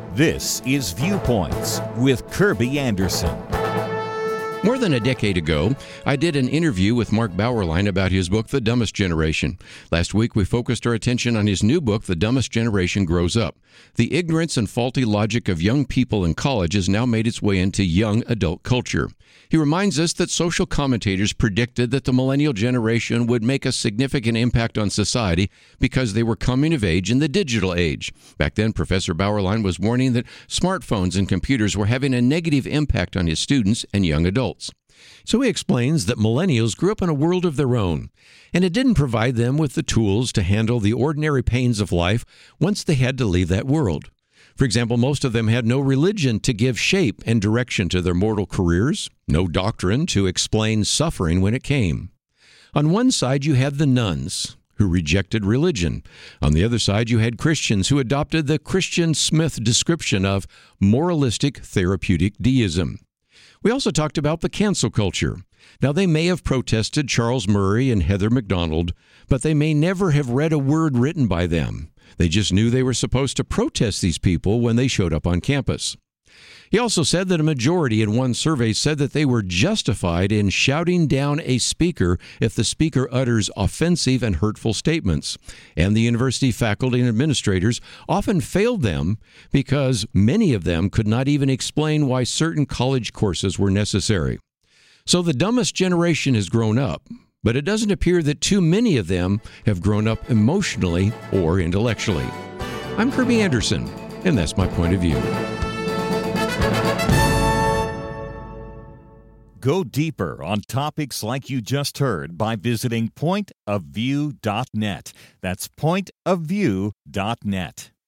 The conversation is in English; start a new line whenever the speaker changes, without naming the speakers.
This is Viewpoints with Kirby Anderson.
More than a decade ago, I did an interview with Mark Bauerlein about his book, The Dumbest Generation. Last week, we focused our attention on his new book, The Dumbest Generation Grows Up. The ignorance and faulty logic of young people in college has now made its way into young adult culture. He reminds us that social commentators predicted that the millennial generation would make a significant impact on society because they were coming of age in the digital age. Back then, Professor Bauerlein was warning that smartphones and computers were having a negative impact on his students and young adults. So he explains that millennials grew up in a world of their own, and it didn't provide them with the tools to handle the ordinary pains of life once they had to leave that world. For example, most of them had no religion to give shape and direction to their mortal careers, no doctrine to explain suffering when it came. On one side, you had the nones, who rejected religion. On the other side, you had Christians who adopted the Christian Smith description of moralistic therapeutic deism. We also talked about the cancel culture. Now, they may have protested Charles Murray and Heather McDonald, but they may never have read a word written by them. They just knew they were supposed to protest these people when they showed up on campus. He also said that a majority in one survey said that they were justified in shouting down a speaker if the speaker utters offensive and hurtful statements. And the university faculty and administrators often failed them because many of them could not even explain why certain college courses were necessary. So the dumbest generation has grown up, but it doesn't appear that too many of them have grown up emotionally or intellectually. I'm Kirby Anderson, and that's my point of view.
Go deeper on topics like you just heard by visiting pointofview.net. That's pointofview.net.